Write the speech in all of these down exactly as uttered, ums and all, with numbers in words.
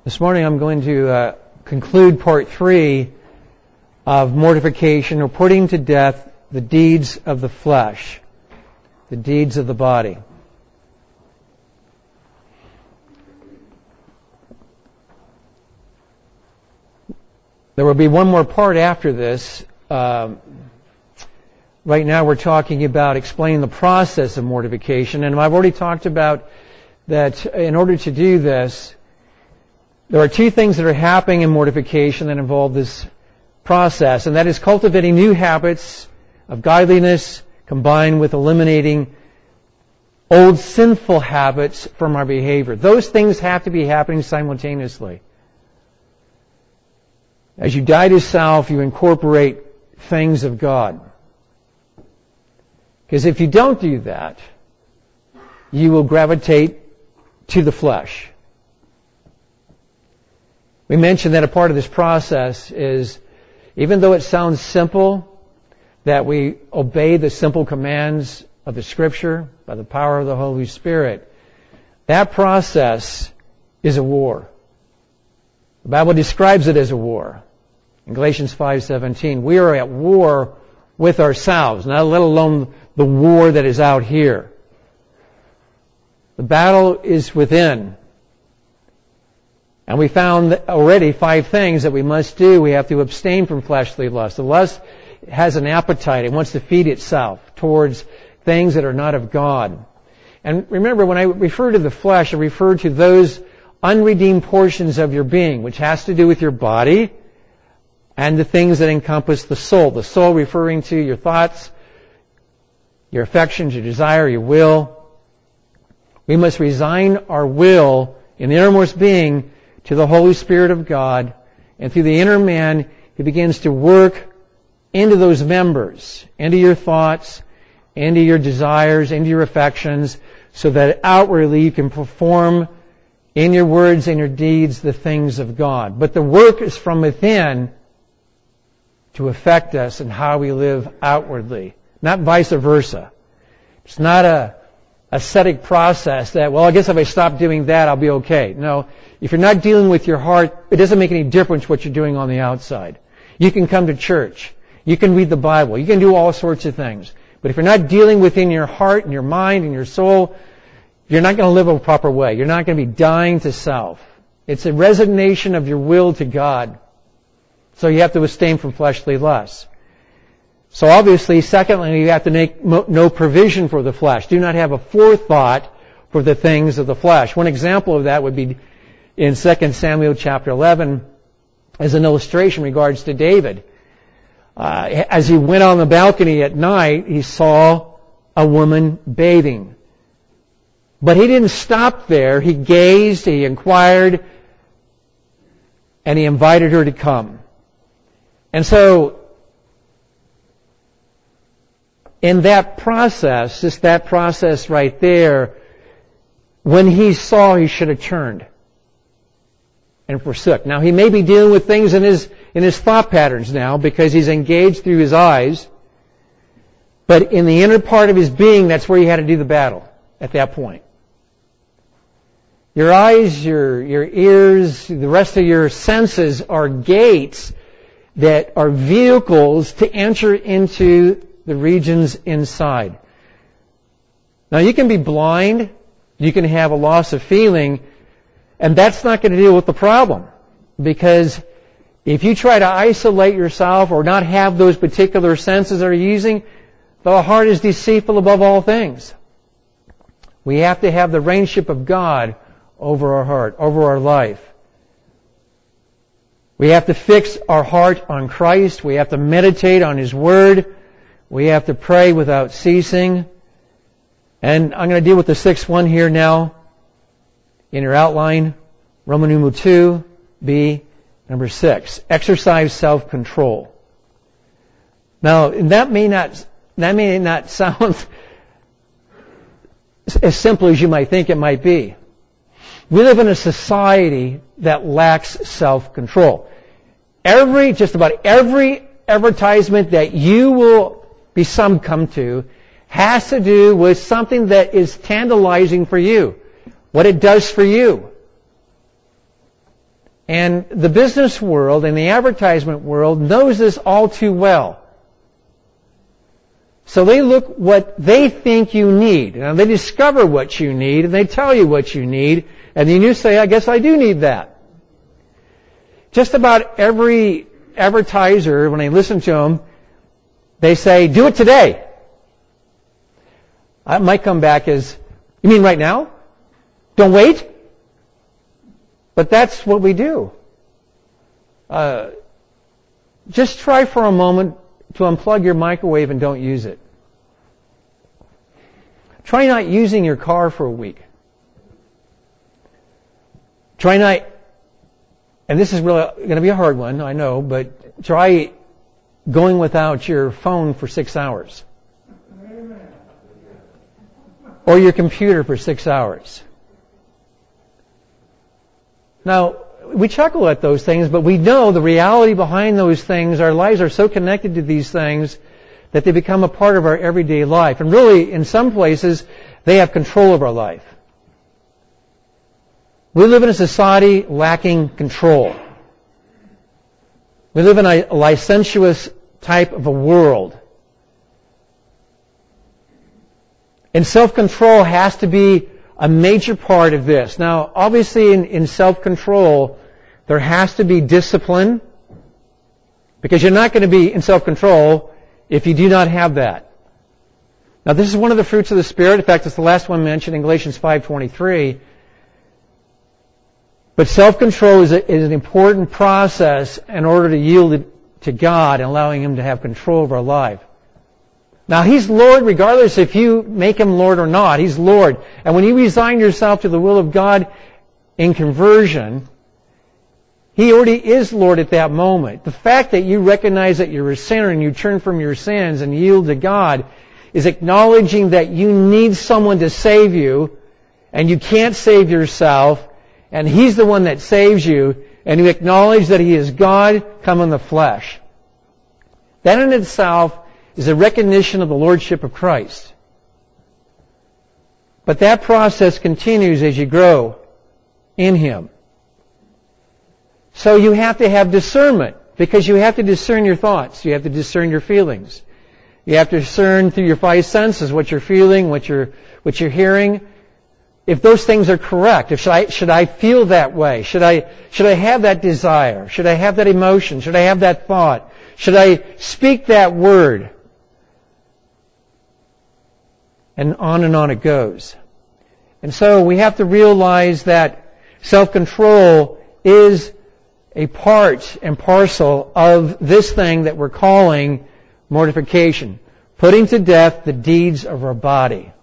This morning I'm going to uh, conclude part three of mortification, or putting to death the deeds of the flesh, the deeds of the body. There will be one more part after this. Um, right now we're talking about explaining the process of mortification, and I've already talked about that in order to do this, there are two things that are happening in mortification that involve this process, and that is cultivating new habits of godliness combined with eliminating old sinful habits from our behavior. Those things have to be happening simultaneously. As you die to self, you incorporate things of God. Because if you don't do that, you will gravitate to the flesh. We mentioned that a part of this process is, even though it sounds simple, that we obey the simple commands of the Scripture by the power of the Holy Spirit. That process is a war. The Bible describes it as a war. In Galatians five seventeen, we are at war with ourselves, not let alone the war that is out here. The battle is within. And we found already five things that we must do. We have to abstain from fleshly lust. The lust has an appetite. It wants to feed itself towards things that are not of God. And remember, when I refer to the flesh, I refer to those unredeemed portions of your being, which has to do with your body and the things that encompass the soul. The soul referring to your thoughts, your affections, your desire, your will. We must resign our will in the innermost being to the Holy Spirit of God, and through the inner man, He begins to work into those members, into your thoughts, into your desires, into your affections, so that outwardly you can perform in your words and your deeds the things of God. But the work is from within to affect us and how we live outwardly, not vice versa. It's not a ascetic process that, well, I guess if I stop doing that, I'll be okay. No, if you're not dealing with your heart, it doesn't make any difference what you're doing on the outside. You can come to church. You can read the Bible. You can do all sorts of things. But if you're not dealing within your heart and your mind and your soul, you're not going to live a proper way. You're not going to be dying to self. It's a resignation of your will to God. So you have to abstain from fleshly lusts. So obviously, secondly, you have to make no provision for the flesh. Do not have a forethought for the things of the flesh. One example of that would be in Second Samuel chapter eleven as an illustration in regards to David. Uh, as he went on the balcony at night, he saw a woman bathing. But he didn't stop there. He gazed, he inquired, and he invited her to come. And so, in that process, just that process right there, when he saw, he should have turned and forsook. Now, he may be dealing with things in his in his thought patterns now because he's engaged through his eyes. But in the inner part of his being, that's where he had to do the battle at that point. Your eyes, your your ears, the rest of your senses are gates that are vehicles to enter into the regions inside. Now, you can be blind, you can have a loss of feeling, and that's not going to deal with the problem. Because if you try to isolate yourself or not have those particular senses that are using, the heart is deceitful above all things. We have to have the reignship of God over our heart, over our life. We have to fix our heart on Christ. We have to meditate on His Word. We have to pray without ceasing. And I'm going to deal with the sixth one here now in your outline. Roman numeral two, B, number six. Exercise self-control. Now, that may not, that may not sound as simple as you might think it might be. We live in a society that lacks self-control. Every, just about every advertisement that you will be some come to has to do with something that is tantalizing for you, what it does for you. And the business world and the advertisement world knows this all too well. So they look what they think you need. Now they discover what you need and they tell you what you need. And then you say, I guess I do need that. Just about every advertiser, when I listen to them, they say, do it today. I might come back as, you mean right now? Don't wait? But that's what we do. Uh, just try for a moment to unplug your microwave and don't use it. Try not using your car for a week. Try not, and this is really going to be a hard one, I know, but try going without your phone for six hours. Or your computer for six hours. Now, we chuckle at those things, but we know the reality behind those things. Our lives are so connected to these things that they become a part of our everyday life. And really, in some places, they have control of our life. We live in a society lacking control. We live in a licentious type of a world. And self-control has to be a major part of this. Now, obviously in, in self-control, there has to be discipline, because you're not going to be in self-control if you do not have that. Now, this is one of the fruits of the Spirit. In fact, it's the last one mentioned in Galatians five twenty-three. But self-control is, a, is an important process in order to yield it to God and allowing Him to have control of our life. Now, He's Lord regardless if you make Him Lord or not. He's Lord. And when you resign yourself to the will of God in conversion, He already is Lord at that moment. The fact that you recognize that you're a sinner and you turn from your sins and yield to God is acknowledging that you need someone to save you and you can't save yourself, and He's the one that saves you, and you acknowledge that He is God come in the flesh. That in itself is a recognition of the Lordship of Christ. But that process continues as you grow in Him. So you have to have discernment, because you have to discern your thoughts. You have to discern your feelings. You have to discern through your five senses what you're feeling, what you're, what you're hearing. If those things are correct, if should I, should I feel that way? Should I, should I have that desire? Should I have that emotion? Should I have that thought? Should I speak that word? And on and on it goes. And so we have to realize that self-control is a part and parcel of this thing that we're calling mortification. Putting to death the deeds of our body.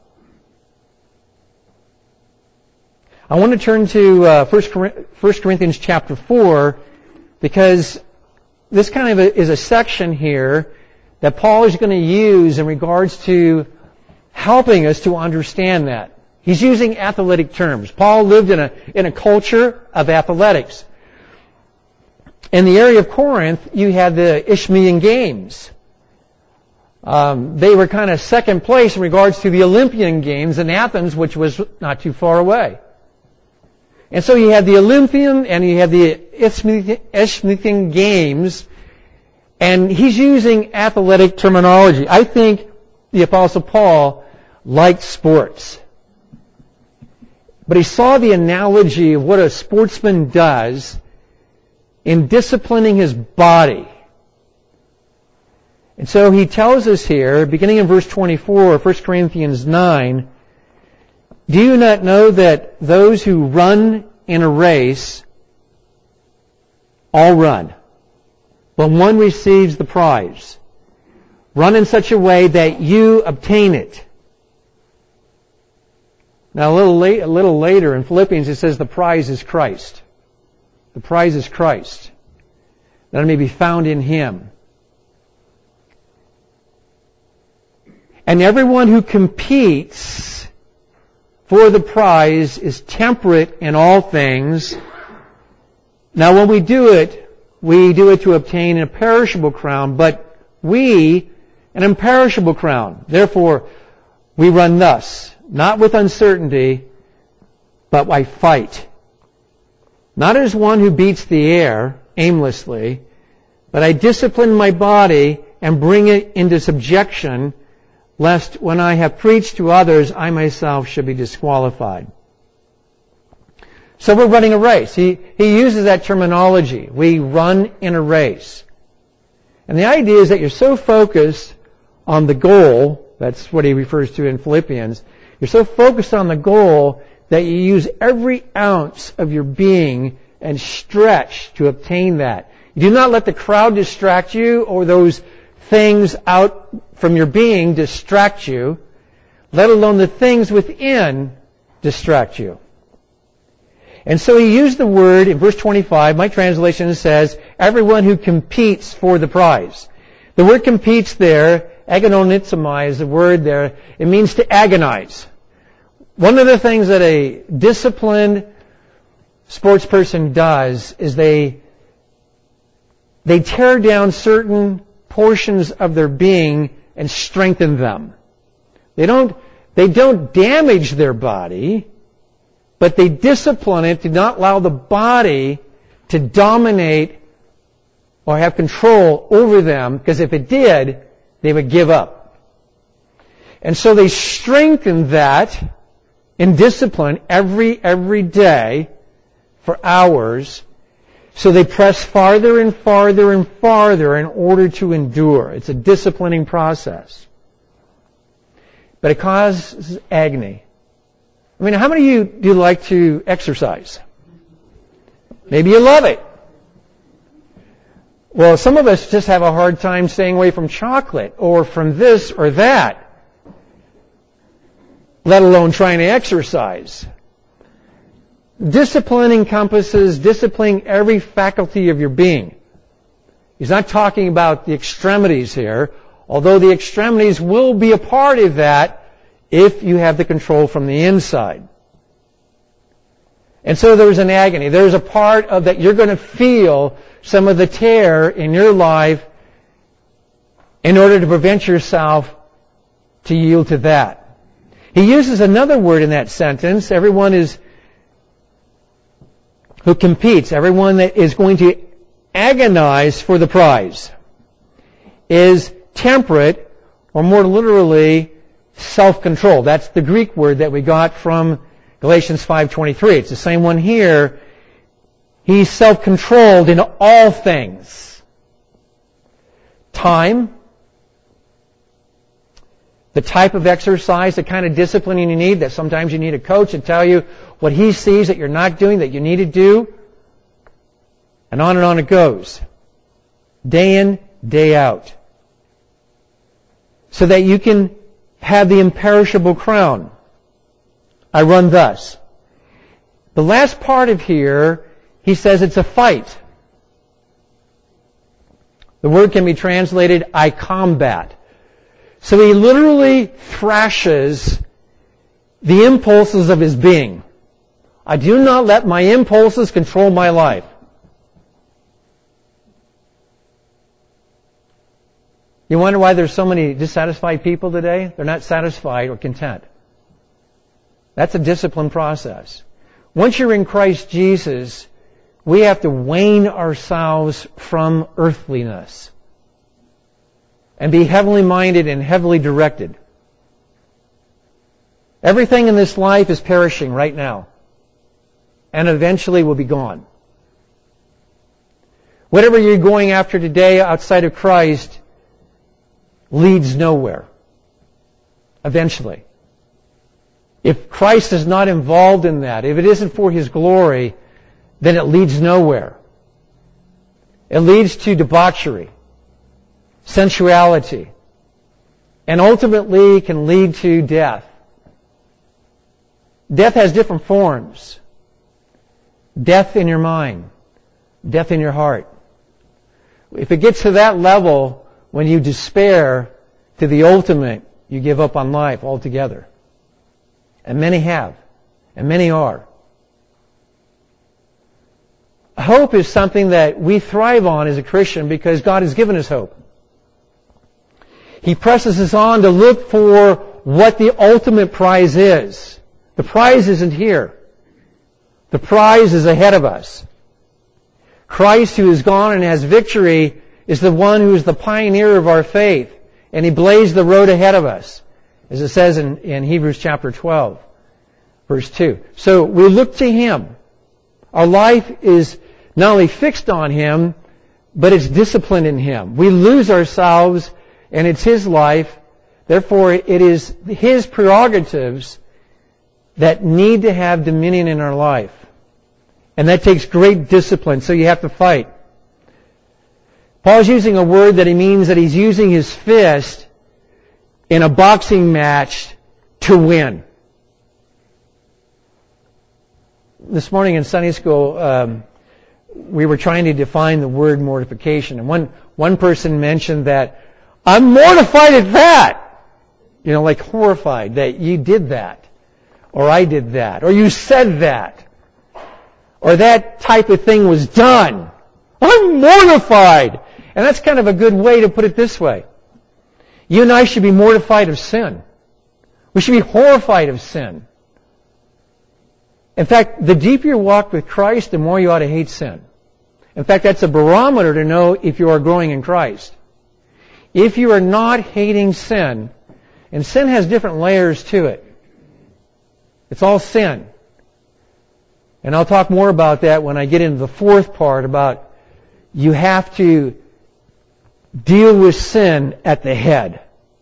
I want to turn to uh, First Corinthians chapter four, because this kind of a, is a section here that Paul is going to use in regards to helping us to understand that. He's using athletic terms. Paul lived in a in a culture of athletics. In the area of Corinth, you had the Isthmian Games. Um, they were kind of second place in regards to the Olympian Games in Athens, which was not too far away. And so you had the Olympian and you had the Isthmian Games, and he's using athletic terminology. I think the Apostle Paul liked sports. But he saw the analogy of what a sportsman does in disciplining his body. And so he tells us here, beginning in verse twenty-four of First Corinthians nine, do you not know that those who run in a race all run, but one receives the prize? Run in such a way that you obtain it. Now a little, late, a little later in Philippians it says the prize is Christ. The prize is Christ, that it may be found in Him. And everyone who competes for the prize is temperate in all things. Now when we do it, we do it to obtain a perishable crown, but we an imperishable crown. Therefore, we run thus, not with uncertainty, but by fight. not as one who beats the air aimlessly, but I discipline my body and bring it into subjection, lest when I have preached to others, I myself should be disqualified. So we're running a race. He, he uses that terminology. We run in a race. And the idea is that you're so focused on the goal, that's what he refers to in Philippians, you're so focused on the goal that you use every ounce of your being and stretch to obtain that. You do not let the crowd distract you or those things out from your being distract you, let alone the things within distract you. And so he used the word in verse twenty-five, my translation says, everyone who competes for the prize. The word competes there, agonizomai is the word there, it means to agonize. One of the things that a disciplined sports person does is they they tear down certain portions of their being and strengthen them. They don't they don't damage their body, but they discipline it to not allow the body to dominate or have control over them, because if it did, they would give up. And so they strengthen that in discipline every, every day for hours. So they press farther and farther and farther in order to endure. It's a disciplining process. But it causes agony. I mean, how many of you do like to exercise? Maybe you love it. Well, some of us just have a hard time staying away from chocolate or from this or that, let alone trying to exercise. Discipline encompasses disciplining every faculty of your being. He's not talking about the extremities here, although the extremities will be a part of that if you have the control from the inside. And so there's an agony. There's a part of that you're going to feel some of the tear in your life in order to prevent yourself to yield to that. He uses another word in that sentence. Everyone is who competes, everyone that is going to agonize for the prize, is temperate, or more literally, self-control. That's the Greek word that we got from Galatians five twenty-three. It's the same one here. He's self-controlled in all things. Time, the type of exercise, the kind of discipline you need, that sometimes you need a coach to tell you what he sees that you're not doing, that you need to do, and on and on it goes. Day in, day out. So that you can have the imperishable crown. I run thus. The last part of here, he says it's a fight. The word can be translated, I combat. So he literally thrashes the impulses of his being. I do not let my impulses control my life. You wonder why there's so many dissatisfied people today? They're not satisfied or content. That's a discipline process. Once you're in Christ Jesus, we have to wane ourselves from earthliness and be heavenly minded and heavily directed. Everything in this life is perishing right now and eventually will be gone. Whatever you're going after today outside of Christ leads nowhere. Eventually. If Christ is not involved in that, if it isn't for His glory, then it leads nowhere. It leads to debauchery, sensuality, and ultimately can lead to death. Death has different forms. Death in your mind. Death in your heart. If it gets to that level, when you despair to the ultimate, you give up on life altogether. And many have. And many are. Hope is something that we thrive on as a Christian because God has given us hope. He presses us on to look for what the ultimate prize is. The prize isn't here. The prize is ahead of us. Christ, who is gone and has victory, is the one who is the pioneer of our faith. And He blazed the road ahead of us, as it says in, in Hebrews chapter twelve, verse two. So we look to Him. Our life is not only fixed on Him, but it's disciplined in Him. We lose ourselves, and it's His life. Therefore, it is His prerogatives that need to have dominion in our life. And that takes great discipline, so you have to fight. Paul's using a word that he means that he's using his fist in a boxing match to win. This morning in Sunday school, um, we were trying to define the word mortification. And one, one person mentioned that, I'm mortified at that. You know, like horrified that you did that. Or I did that. Or you said that. Or that type of thing was done. I'm mortified. And that's kind of a good way to put it this way. You and I should be mortified of sin. We should be horrified of sin. In fact, the deeper you walk with Christ, the more you ought to hate sin. In fact, that's a barometer to know if you are growing in Christ. If you are not hating sin, and sin has different layers to it. It's all sin. And I'll talk more about that when I get into the fourth part about you have to deal with sin at the head.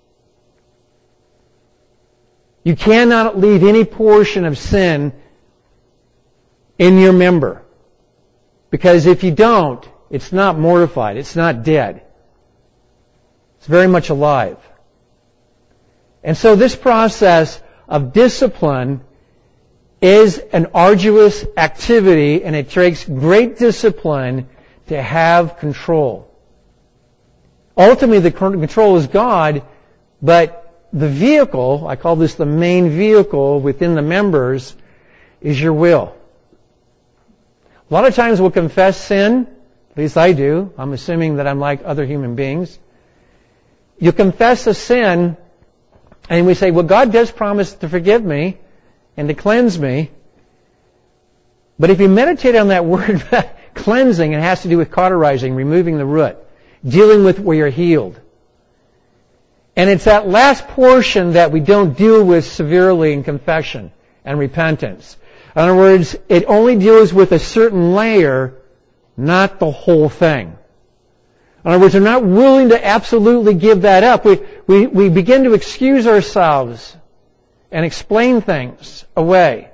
You cannot leave any portion of sin in your member. Because if you don't, it's not mortified. It's not dead. It's very much alive. And so this process of discipline is an arduous activity, and it takes great discipline to have control. Ultimately, the control is God, but the vehicle, I call this the main vehicle within the members, is your will. A lot of times we'll confess sin, at least I do. I'm assuming that I'm like other human beings. You confess a sin, and we say, well, God does promise to forgive me and to cleanse me. But if you meditate on that word cleansing, it has to do with cauterizing, removing the root, dealing with where you're healed. And it's that last portion that we don't deal with severely in confession and repentance. In other words, it only deals with a certain layer, not the whole thing. In other words, we're not willing to absolutely give that up. We, we, we begin to excuse ourselves and explain things away.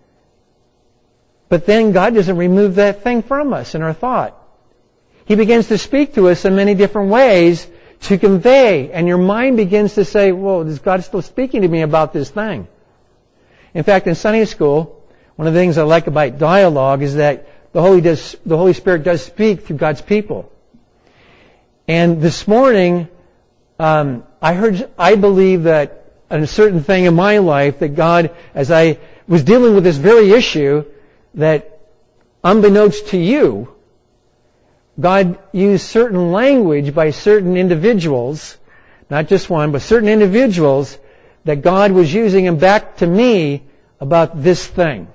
But then God doesn't remove that thing from us in our thought. He begins to speak to us in many different ways to convey, and your mind begins to say, well, is God still speaking to me about this thing? In fact, in Sunday school, one of the things I like about dialogue is that the Holy, does, the Holy Spirit does speak through God's people. And this morning, um, I heard, I believe that a certain thing in my life that God, as I was dealing with this very issue, that unbeknownst to you, God used certain language by certain individuals, not just one, but certain individuals, that God was using them back to me about this thing.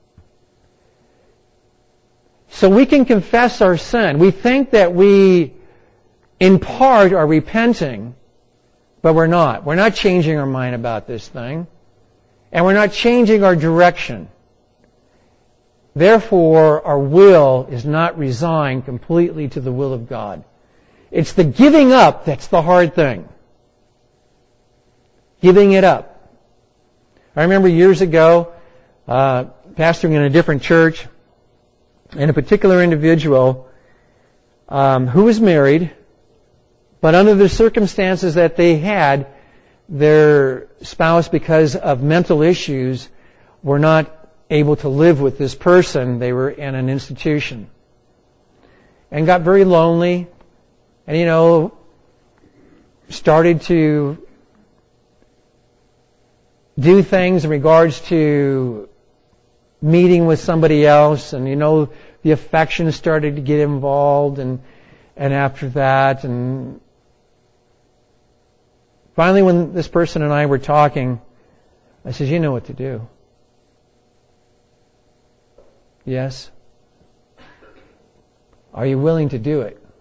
So we can confess our sin. We think that we, in part, are repenting, but we're not. We're not changing our mind about this thing. And we're not changing our direction. Therefore, our will is not resigned completely to the will of God. It's the giving up that's the hard thing. Giving it up. I remember years ago, uh, pastoring in a different church, and a particular individual um, who was married, but under the circumstances that they had, their spouse, because of mental issues, were not able to live with this person. They were in an institution. And got very lonely, and, you know, started to do things in regards to meeting with somebody else, and, you know, the affection started to get involved, and and after that, and finally when this person and I were talking, I said, you know what to do. Yes. Are you willing to do it?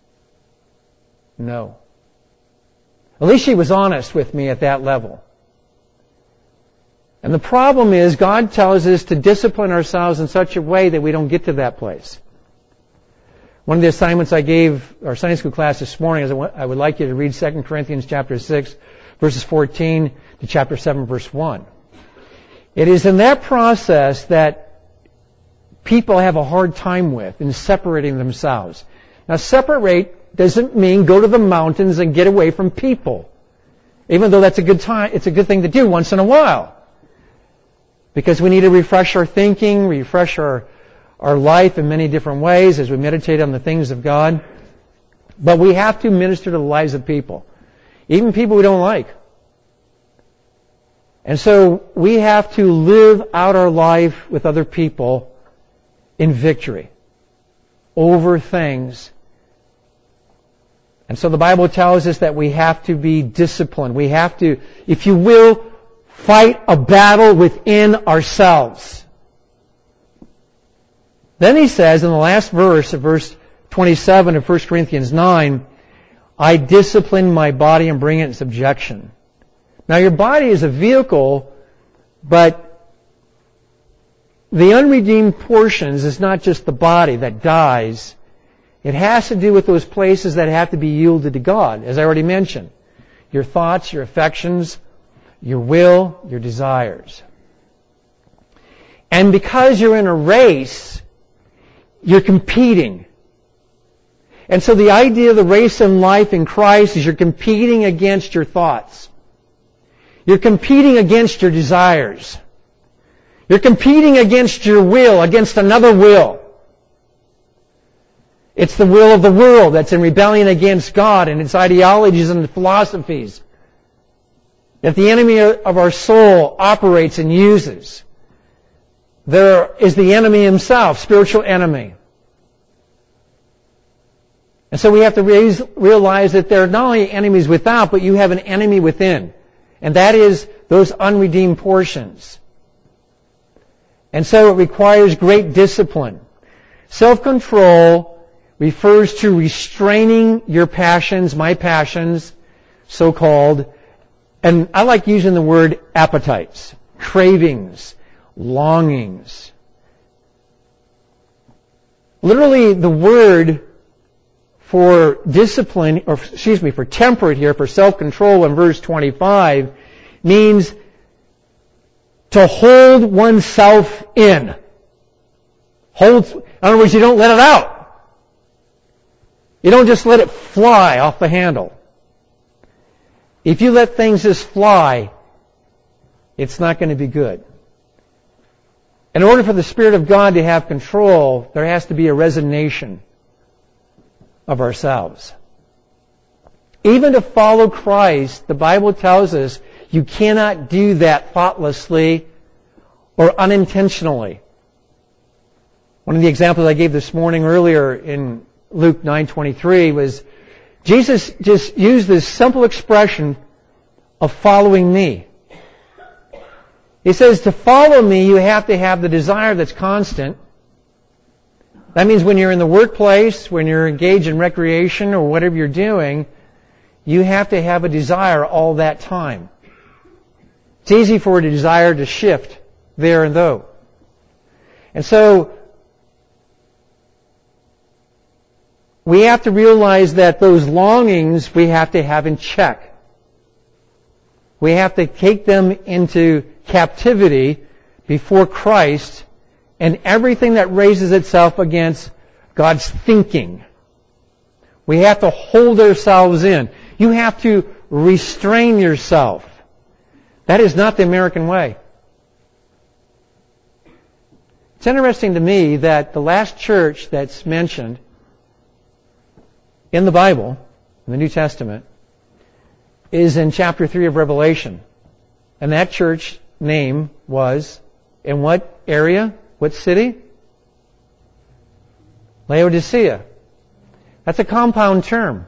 No. At least she was honest with me at that level. And the problem is God tells us to discipline ourselves in such a way that we don't get to that place. One of the assignments I gave our Sunday school class this morning is I would like you to read Second Corinthians chapter six, verses fourteen to chapter seven, verse one. It is in that process that people have a hard time with in separating themselves. Now, separate doesn't mean go to the mountains and get away from people. Even though that's a good time, it's a good thing to do once in a while. Because we need to refresh our thinking, refresh our, our life in many different ways as we meditate on the things of God. But we have to minister to the lives of people. Even people we don't like. And so we have to live out our life with other people in victory over things. And so the Bible tells us that we have to be disciplined. We have to, if you will, fight a battle within ourselves. Then he says in the last verse of verse twenty-seven of First Corinthians nine, I discipline my body and bring it in subjection. Now your body is a vehicle, but the unredeemed portions is not just the body that dies. It has to do with those places that have to be yielded to God, as I already mentioned. Your thoughts, your affections, your will, your desires. And because you're in a race, you're competing. And so the idea of the race in life in Christ is you're competing against your thoughts. You're competing against your desires. You're competing against your will, against another will. It's the will of the world that's in rebellion against God and its ideologies and philosophies that the enemy of our soul operates and uses. There is the enemy himself, spiritual enemy. And so we have to raise, realize that there are not only enemies without, but you have an enemy within. And that is those unredeemed portions. And so it requires great discipline. Self-control refers to restraining your passions, my passions, so-called, and I like using the word appetites, cravings, longings. Literally, the word for discipline, or excuse me, for temperate here, for self-control in verse twenty-five, means to hold oneself in. Hold, in other words, you don't let it out. You don't just let it fly off the handle. If you let things just fly, it's not going to be good. In order for the Spirit of God to have control, there has to be a resignation of ourselves. Even to follow Christ, the Bible tells us you cannot do that thoughtlessly or unintentionally. One of the examples I gave this morning earlier in Luke nine twenty-three was Jesus just used this simple expression of following me. He says to follow me, you have to have the desire that's constant. That means when you're in the workplace, when you're engaged in recreation or whatever you're doing, you have to have a desire all that time. It's easy for a desire to shift there and though. And so, we have to realize that those longings we have to have in check. We have to take them into captivity before Christ and everything that raises itself against God's thinking. We have to hold ourselves in. You have to restrain yourself. That is not the American way. It's interesting to me that the last church that's mentioned in the Bible, in the New Testament, is in chapter three of Revelation. And that church name was, in what area? What city? Laodicea. That's a compound term.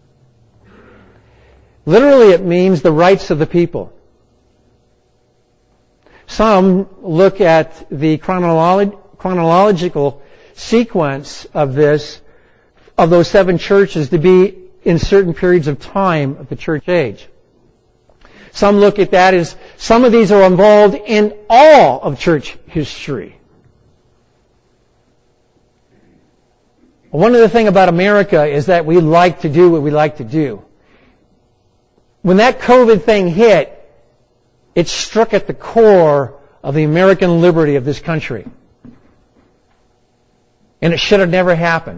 Literally it means the rights of the people. Some look at the chronolo- chronological sequence of this, of those seven churches to be in certain periods of time of the church age. Some look at that as some of these are involved in all of church history. One of the things about America is that we like to do what we like to do. When that COVID thing hit, it struck at the core of the American liberty of this country. And it should have never happened.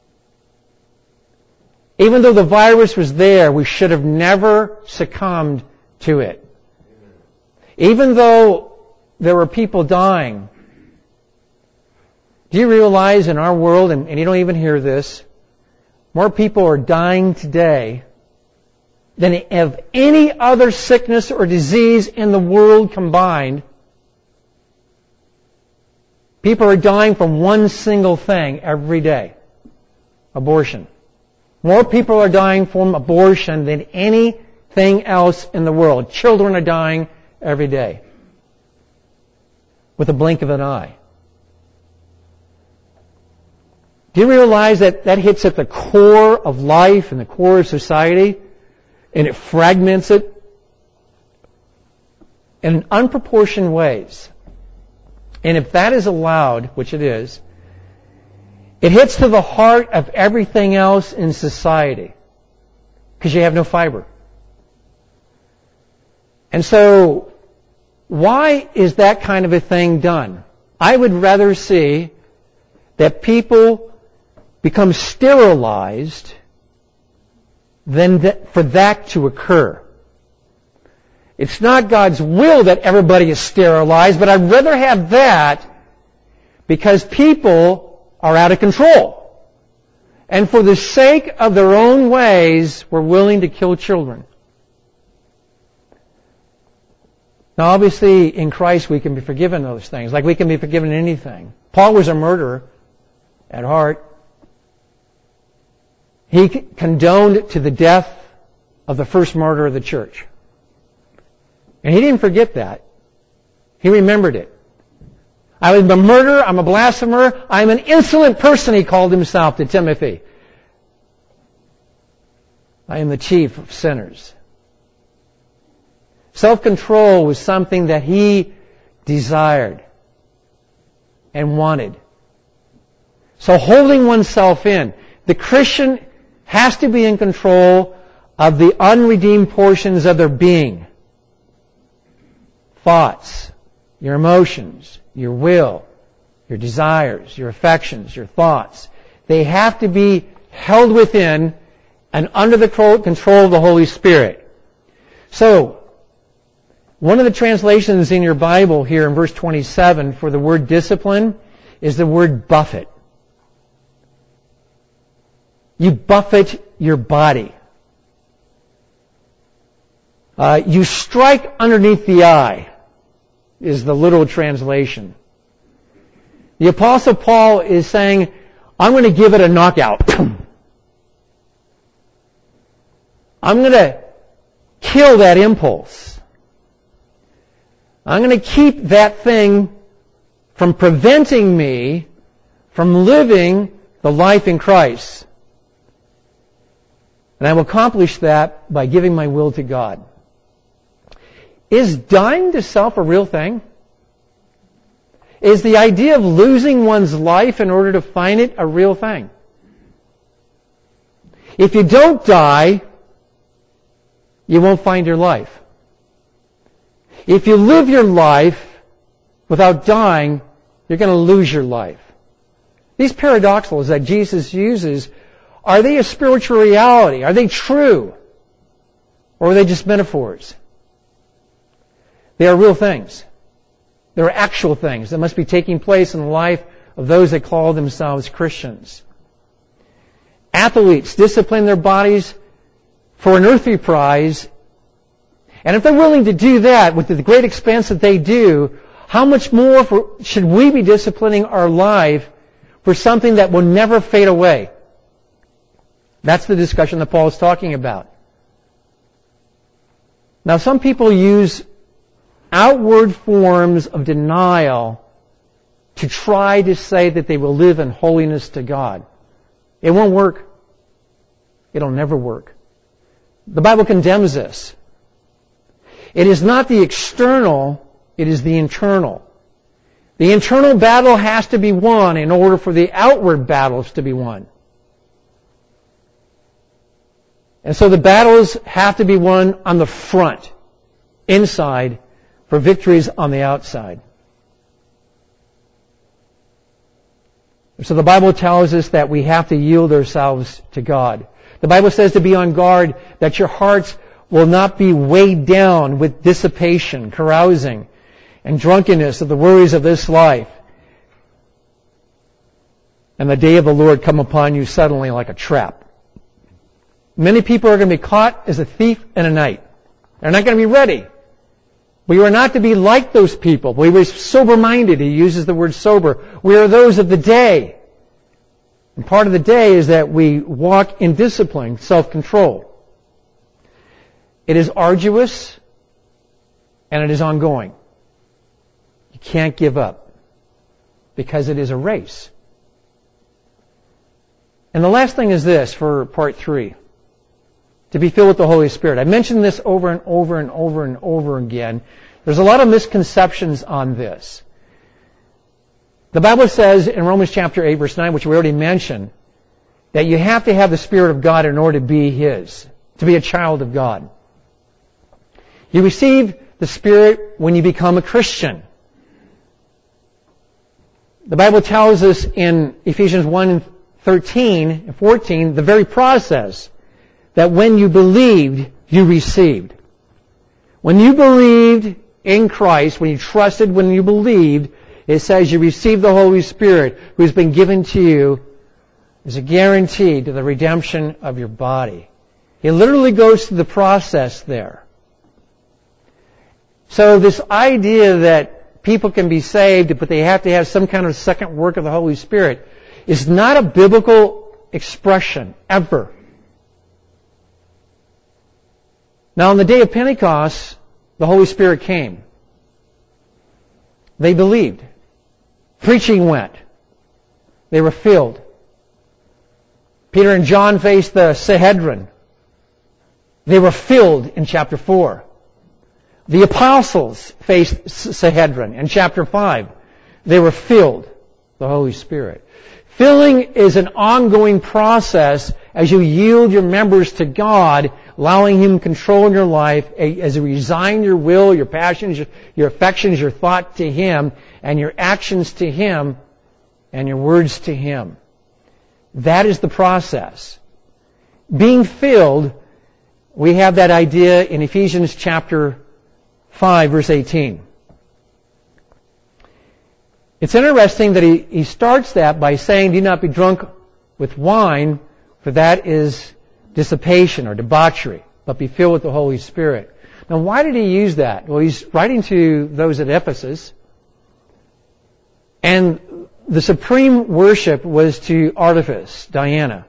Even though the virus was there, we should have never succumbed to it. Even though there were people dying. Do you realize in our world, and, and you don't even hear this, more people are dying today than of any other sickness or disease in the world combined? People are dying from one single thing every day. Abortion. More people are dying from abortion than anything else in the world. Children are dying every day. With a blink of an eye. Do you realize that that hits at the core of life and the core of society? And it fragments it in unproportioned ways. And if that is allowed, which it is, it hits to the heart of everything else in society. Because you have no fiber. And so, why is that kind of a thing done? I would rather see that people become sterilized than that, for that to occur. It's not God's will that everybody is sterilized, but I'd rather have that because people are out of control. And for the sake of their own ways, we're willing to kill children. Now obviously in Christ we can be forgiven those things, like we can be forgiven anything. Paul was a murderer at heart. He condoned to the death of the first martyr of the church. And he didn't forget that. He remembered it. I am a murderer, I'm a blasphemer, I'm an insolent person, he called himself to Timothy. I am the chief of sinners. Self-control was something that he desired and wanted. So holding oneself in, the Christian has to be in control of the unredeemed portions of their being. Thoughts, your emotions, your will, your desires, your affections, your thoughts. They have to be held within and under the control of the Holy Spirit. So, one of the translations in your Bible here in verse twenty-seven for the word discipline is the word buffet. You buffet your body. Uh, you strike underneath the eye is the literal translation. The Apostle Paul is saying, I'm going to give it a knockout. I'm going to kill that impulse. I'm going to keep that thing from preventing me from living the life in Christ. And I will accomplish that by giving my will to God. Is dying to self a real thing? Is the idea of losing one's life in order to find it a real thing? If you don't die, you won't find your life. If you live your life without dying, you're going to lose your life. These paradoxals that Jesus uses, are they a spiritual reality? Are they true? Or are they just metaphors? They are real things. They are actual things that must be taking place in the life of those that call themselves Christians. Athletes discipline their bodies for an earthly prize. And if they're willing to do that with the great expense that they do, how much more for, should we be disciplining our life for something that will never fade away? That's the discussion that Paul is talking about. Now, some people use outward forms of denial to try to say that they will live in holiness to God. It won't work. It'll never work. The Bible condemns this. It is not the external, it is the internal. The internal battle has to be won in order for the outward battles to be won. And so the battles have to be won on the front, inside, for victories on the outside. So the Bible tells us that we have to yield ourselves to God. The Bible says to be on guard, that your hearts will not be weighed down with dissipation, carousing, and drunkenness of the worries of this life. And the day of the Lord come upon you suddenly like a trap. Many people are going to be caught as a thief in a night. They're not going to be ready. We are not to be like those people. We were sober-minded. He uses the word sober. We are those of the day. And part of the day is that we walk in discipline, self-control. It is arduous and it is ongoing. You can't give up because it is a race. And the last thing is this for part three. To be filled with the Holy Spirit. I mentioned this over and over and over and over again. There's a lot of misconceptions on this. The Bible says in Romans chapter eight, verse nine, which we already mentioned, that you have to have the Spirit of God in order to be His, to be a child of God. You receive the Spirit when you become a Christian. The Bible tells us in Ephesians one, thirteen and fourteen, the very process that when you believed, you received. When you believed in Christ, when you trusted, when you believed, it says you received the Holy Spirit who has been given to you as a guarantee to the redemption of your body. It literally goes through the process there. So this idea that people can be saved, but they have to have some kind of second work of the Holy Spirit, is not a biblical expression, ever. Now, on the day of Pentecost, the Holy Spirit came. They believed. Preaching went. They were filled. Peter and John faced the Sanhedrin. They were filled in chapter four. The apostles faced Sanhedrin in chapter five. They were filled, the Holy Spirit. Filling is an ongoing process as you yield your members to God, allowing Him control in your life, as you resign your will, your passions, your affections, your thought to Him, and your actions to Him, and your words to Him. That is the process. Being filled, we have that idea in Ephesians chapter five, verse eighteen. It's interesting that he, he starts that by saying, do not be drunk with wine, for that is dissipation or debauchery, but be filled with the Holy Spirit. Now, why did he use that? Well, he's writing to those at Ephesus, and the supreme worship was to Artemis, Diana.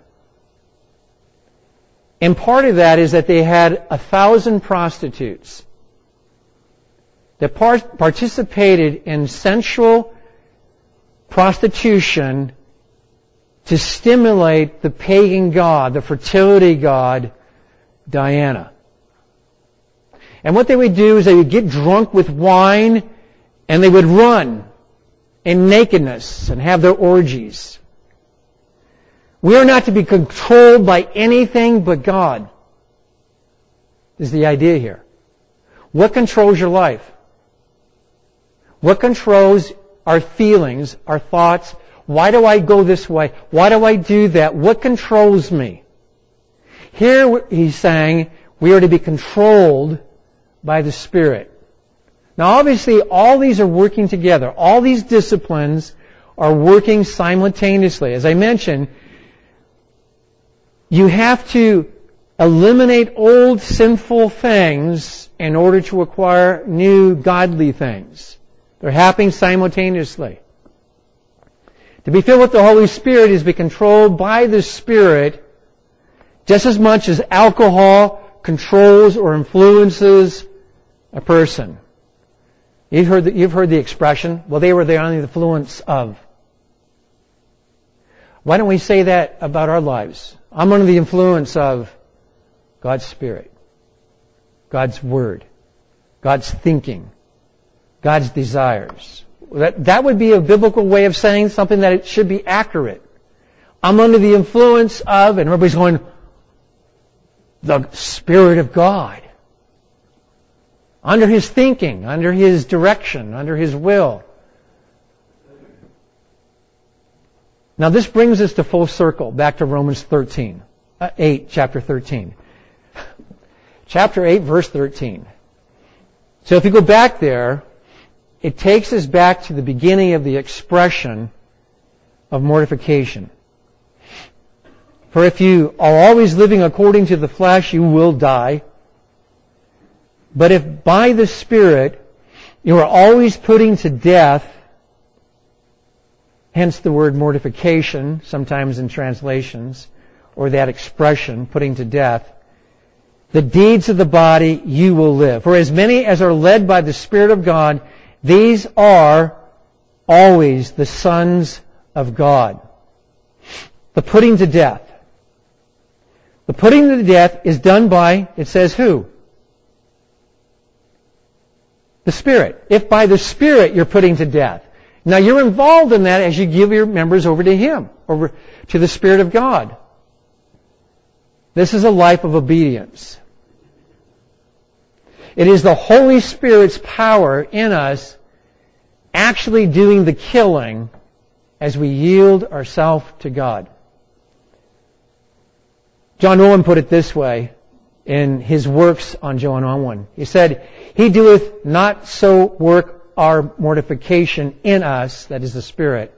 And part of that is that they had a thousand prostitutes that part- participated in sensual prostitution to stimulate the pagan god, the fertility god, Diana. And what they would do is they would get drunk with wine and they would run in nakedness and have their orgies. We are not to be controlled by anything but God, is the idea here. What controls your life? What controls our feelings, our thoughts? Why do I go this way? Why do I do that? What controls me? Here he's saying we are to be controlled by the Spirit. Now obviously all these are working together. All these disciplines are working simultaneously. As I mentioned, you have to eliminate old sinful things in order to acquire new godly things. They're happening simultaneously. To be filled with the Holy Spirit is to be controlled by the Spirit just as much as alcohol controls or influences a person. You've heard the, you've heard the expression, well, they were there under the influence of. Why don't we say that about our lives? I'm under the influence of God's Spirit, God's Word, God's thinking, God's desires. That, that would be a biblical way of saying something that it should be accurate. I'm under the influence of, and everybody's going, the Spirit of God. Under His thinking, under His direction, under His will. Now this brings us to full circle, back to Romans thirteen, uh, eight, chapter thirteen. Chapter eight, verse thirteen. So if you go back there, it takes us back to the beginning of the expression of mortification. For if you are always living according to the flesh, you will die. But if by the Spirit you are always putting to death, hence the word mortification, sometimes in translations, or that expression, putting to death, the deeds of the body, you will live. For as many as are led by the Spirit of God, these are always the sons of God. The putting to death. The putting to death is done by, it says who? The Spirit. If by the Spirit you're putting to death. Now you're involved in that as you give your members over to Him, over to the Spirit of God. This is a life of obedience. It is the Holy Spirit's power in us actually doing the killing as we yield ourselves to God. John Owen put it this way in his works on John Owen. He said, He doeth not so work our mortification in us, that is the Spirit,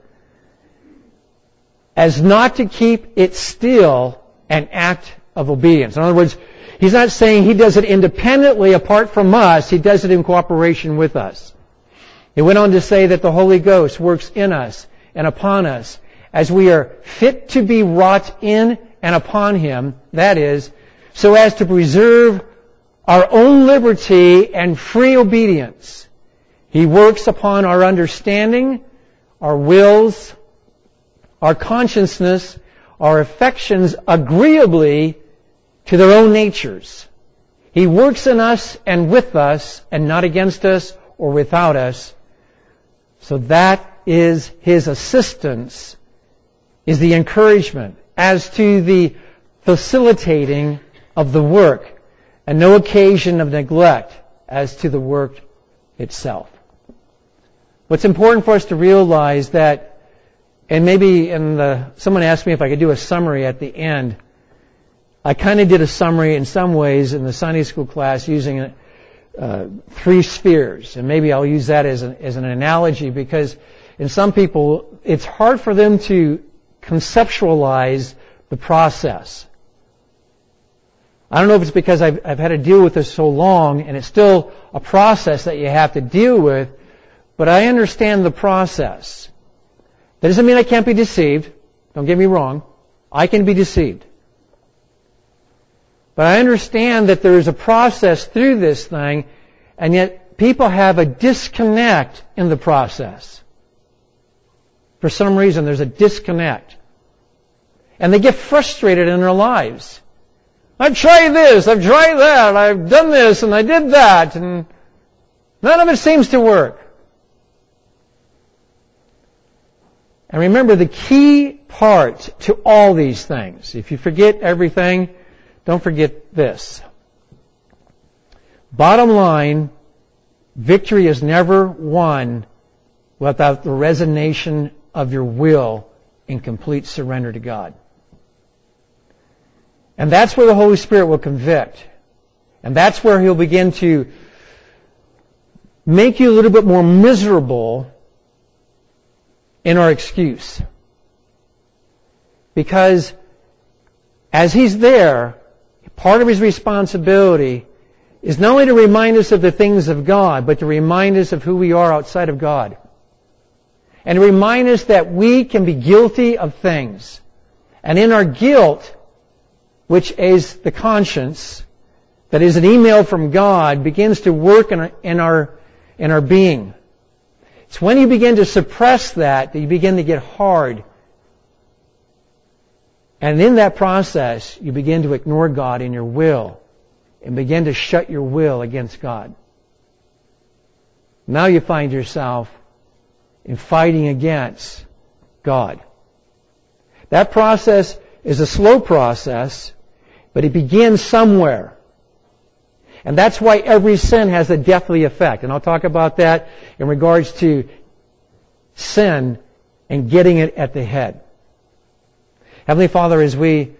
as not to keep it still an act of obedience. In other words, He's not saying He does it independently apart from us. He does it in cooperation with us. He went on to say that the Holy Ghost works in us and upon us as we are fit to be wrought in and upon Him, that is, so as to preserve our own liberty and free obedience. He works upon our understanding, our wills, our consciousness, our affections agreeably to their own natures. He works in us and with us and not against us or without us. So that is His assistance, is the encouragement as to the facilitating of the work, and no occasion of neglect as to the work itself. What's important for us to realize that, and maybe in the, someone asked me if I could do a summary at the end. I kind of did a summary in some ways in the Sunday school class using uh, three spheres, and maybe I'll use that as an, as an analogy because in some people it's hard for them to conceptualize the process. I don't know if it's because I've, I've had to deal with this so long and it's still a process that you have to deal with, but I understand the process. That doesn't mean I can't be deceived. Don't get me wrong. I can be deceived. But I understand that there is a process through this thing, and yet people have a disconnect in the process. For some reason, there's a disconnect. And they get frustrated in their lives. I've tried this, I've tried that, I've done this, and I did that, and none of it seems to work. And remember the key part to all these things. If you forget everything, don't forget this. Bottom line, victory is never won without the resignation of your will in complete surrender to God. And that's where the Holy Spirit will convict. And that's where He'll begin to make you a little bit more miserable in our excuse. Because as He's there, part of His responsibility is not only to remind us of the things of God, but to remind us of who we are outside of God. And to remind us that we can be guilty of things. And in our guilt, which is the conscience, that is an email from God, begins to work in our, in our in our being. It's when you begin to suppress that that you begin to get hard. And in that process, you begin to ignore God in your will and begin to shut your will against God. Now you find yourself in fighting against God. That process is a slow process, but it begins somewhere. And that's why every sin has a deathly effect. And I'll talk about that in regards to sin and getting it at the head. Heavenly Father, as we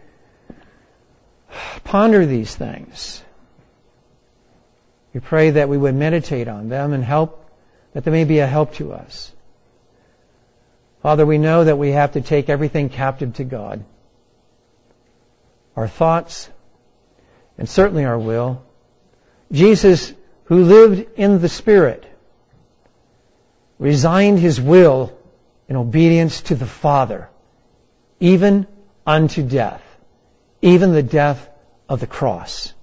ponder these things, we pray that we would meditate on them and help, that they may be a help to us. Father, we know that we have to take everything captive to God. Our thoughts, and certainly our will. Jesus, who lived in the Spirit, resigned His will in obedience to the Father, even unto death, even the death of the cross.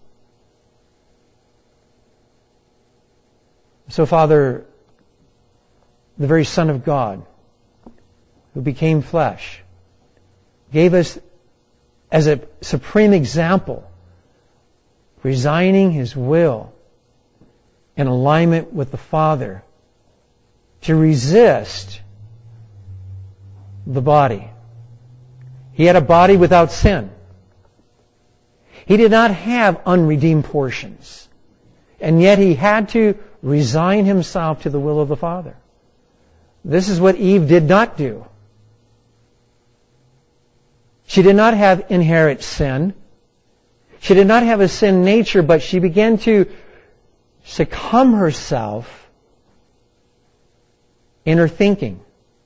So, Father, the very Son of God, who became flesh, gave us as a supreme example, resigning His will in alignment with the Father to resist the body. He had a body without sin. He did not have unredeemed portions. And yet He had to resign Himself to the will of the Father. This is what Eve did not do. She did not have inherent sin. She did not have a sin nature, but she began to succumb herself in her thinking,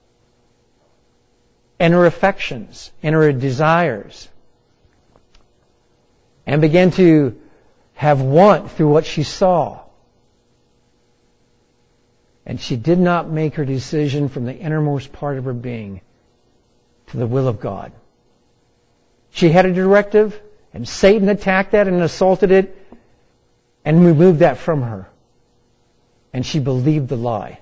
in her affections, in her desires, and began to have want through what she saw. And she did not make her decision from the innermost part of her being to the will of God. She had a directive, and Satan attacked that and assaulted it and removed that from her. And she believed the lie.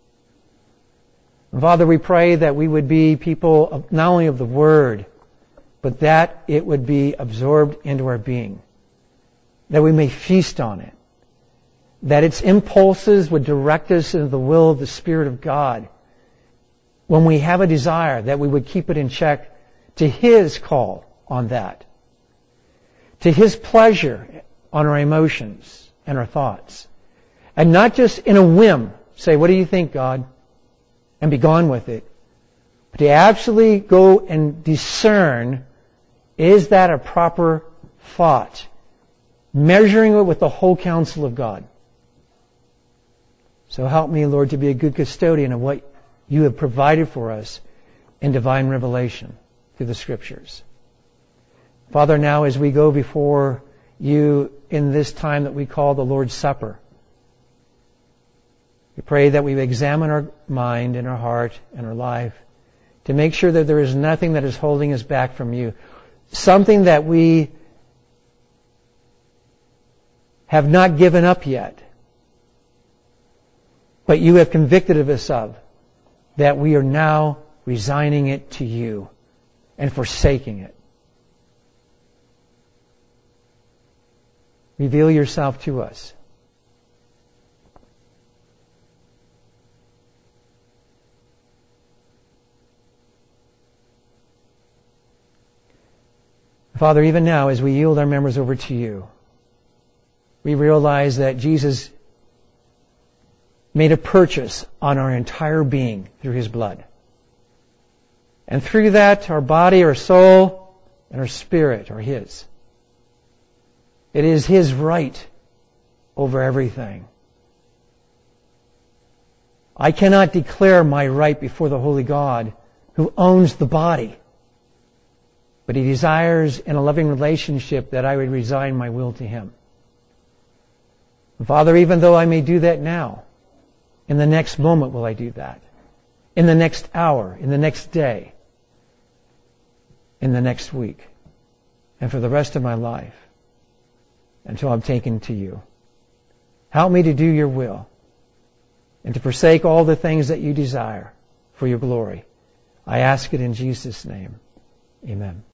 And Father, we pray that we would be people of, not only of the Word, but that it would be absorbed into our being. That we may feast on it. That its impulses would direct us into the will of the Spirit of God. When we have a desire, that we would keep it in check to His call on that. To His pleasure on our emotions and our thoughts. And not just in a whim, say, what do you think, God? And be gone with it. But to actually go and discern, is that a proper thought? Measuring it with the whole counsel of God. So help me, Lord, to be a good custodian of what You have provided for us in divine revelation through the Scriptures. Father, now as we go before You in this time that we call the Lord's Supper, we pray that we examine our mind and our heart and our life to make sure that there is nothing that is holding us back from You. Something that we have not given up yet, but You have convicted of us of, that we are now resigning it to You and forsaking it. Reveal Yourself to us. Father, even now as we yield our members over to You, we realize that Jesus made a purchase on our entire being through His blood. And through that, our body, our soul, and our spirit are His. It is His right over everything. I cannot declare my right before the Holy God who owns the body. But He desires in a loving relationship that I would resign my will to Him. And Father, even though I may do that now, in the next moment will I do that. In the next hour, in the next day, in the next week, and for the rest of my life, until I'm taken to You. Help me to do Your will. and to forsake all the things that you desire for your glory. I ask it in Jesus' name. Amen.